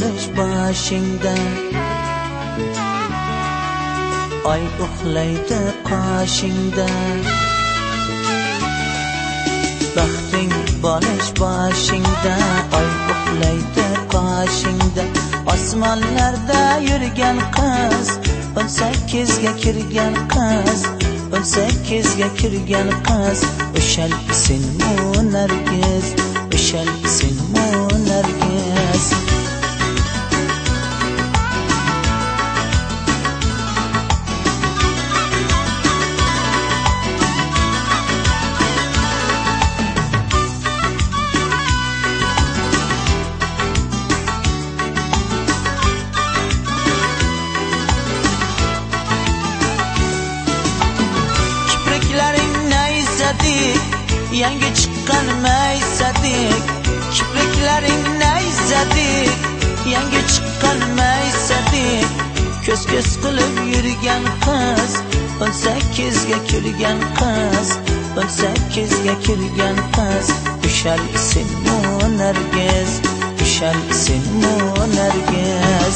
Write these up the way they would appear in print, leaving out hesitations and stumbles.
bolish boshingda, oy uxlaydi qoshingda. Baxting bolish boshingda, oy uxlaydi qoshingda. Osmonlarda yurgan qiz, 18ga kirgan qiz, 18ga kirgan qiz. O'shal senmi Nargiz, o'shal senmi Nargiz. Yangi chiqqan maysadik, kipriklaring nayzadik. Yangi chiqqan maysadik, ko'z-ko'z qilib yurgan qiz, 18ga kirgan qiz, 18ga kirgan qiz. O'shal senmi Nargiz, o'shal senmi Nargiz.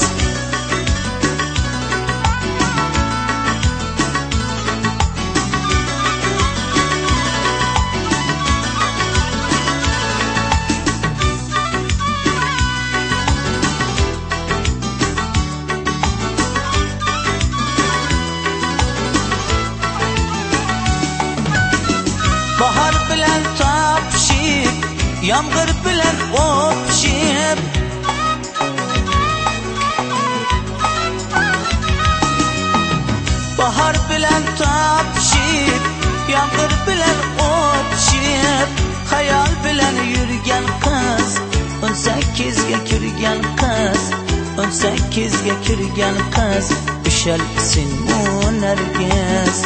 Bahar bilan topishib, yomg'ir bilan o'pishib. Bahar bilan topishib, yomg'ir bilan o'pishib. Xayol bilan yurgan qiz, 18ga kirgan qiz, 18ga kirgan qiz. O'shal senmi Nargiz.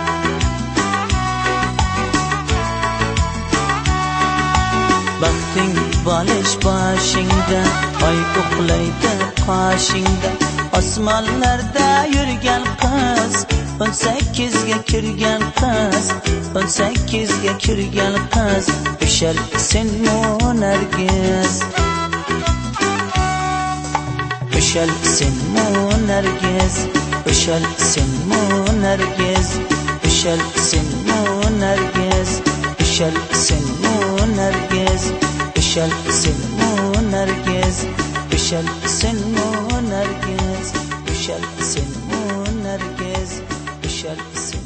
Baxting bolish boshingda, oy uxlaydi qoshingda. Osmonlarda yurgan qiz, 18ga kirgan qiz, 18ga kirgan qiz. O'shal senmi Nargiz, o'shal senmi Nargiz, o'shal senmi Nargiz, o'shal senmi Nargiz, o'shal senmi Nargiz, o'shal senmi Nargiz, o'shal senmi Nargiz, o'shal senmi Nargiz, o'shal